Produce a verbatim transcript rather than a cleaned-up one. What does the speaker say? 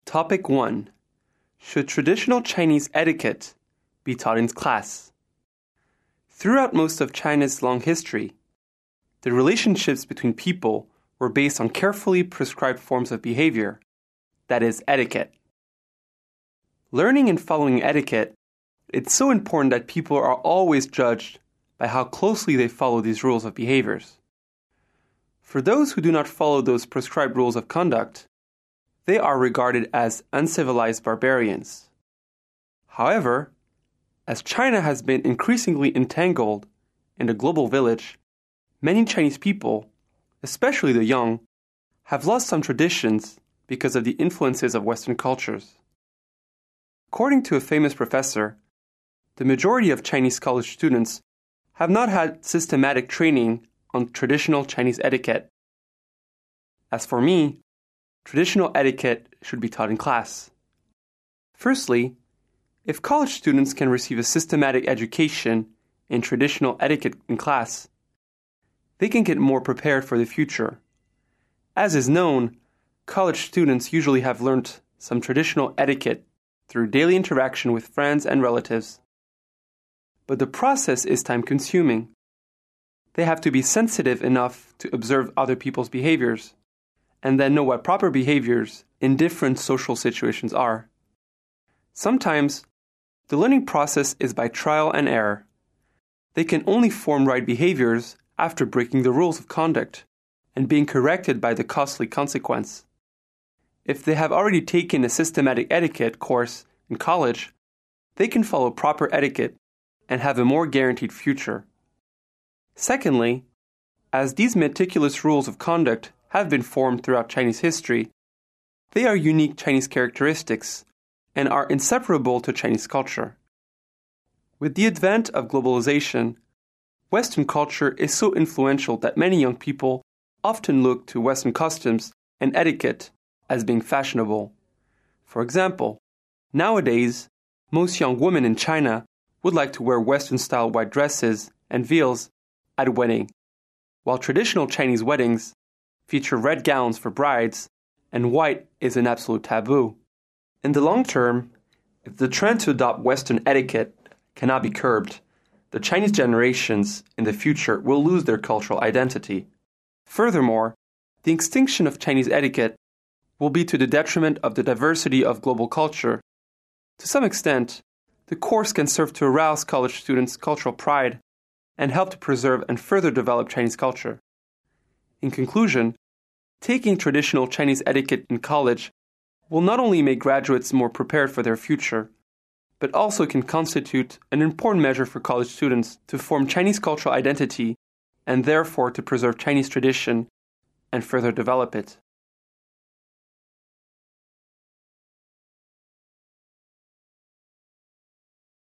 Topic one. Should traditional Chinese etiquette be taught in class? Throughout most of China's long history, the relationships between people were based on carefully prescribed forms of behavior, that is, etiquette. Learning and following etiquette, it's so important that people are always judged by how closely they follow these rules of behaviors. For those who do not follow those prescribed rules of conduct, they are regarded as uncivilized barbarians. However, as China has been increasingly entangled in a global village, many Chinese people, especially the young, have lost some traditions because of the influences of Western cultures. According to a famous professor, the majority of Chinese college students have not had systematic training on traditional Chinese etiquette. As for me, traditional etiquette should be taught in class. Firstly, if college students can receive a systematic education in traditional etiquette in class, they can get more prepared for the future. As is known, college students usually have learned some traditional etiquette through daily interaction with friends and relatives. But the process is time-consuming. They have to be sensitive enough to observe other people's behaviors, and then know what proper behaviors in different social situations are. Sometimes, the learning process is by trial and error. They can only form right behaviors after breaking the rules of conduct and being corrected by the costly consequence. If they have already taken a systematic etiquette course in college, they can follow proper etiquette and have a more guaranteed future. Secondly, as these meticulous rules of conduct have been formed throughout Chinese history, they are unique Chinese characteristics and are inseparable to Chinese culture. With the advent of globalization, Western culture is so influential that many young people often look to Western customs and etiquette as being fashionable. For example, nowadays, most young women in China would like to wear Western-style white dresses and veils at a wedding, while traditional Chinese weddings feature red gowns for brides and white is an absolute taboo. In the long term, if the trend to adopt Western etiquette cannot be curbed, the Chinese generations in the future will lose their cultural identity. Furthermore, the extinction of Chinese etiquette will be to the detriment of the diversity of global culture. To some extent, the course can serve to arouse college students' cultural pride and help to preserve and further develop Chinese culture. In conclusion, taking traditional Chinese etiquette in college will not only make graduates more prepared for their future, but also can constitute an important measure for college students to form Chinese cultural identity and therefore to preserve Chinese tradition and further develop it.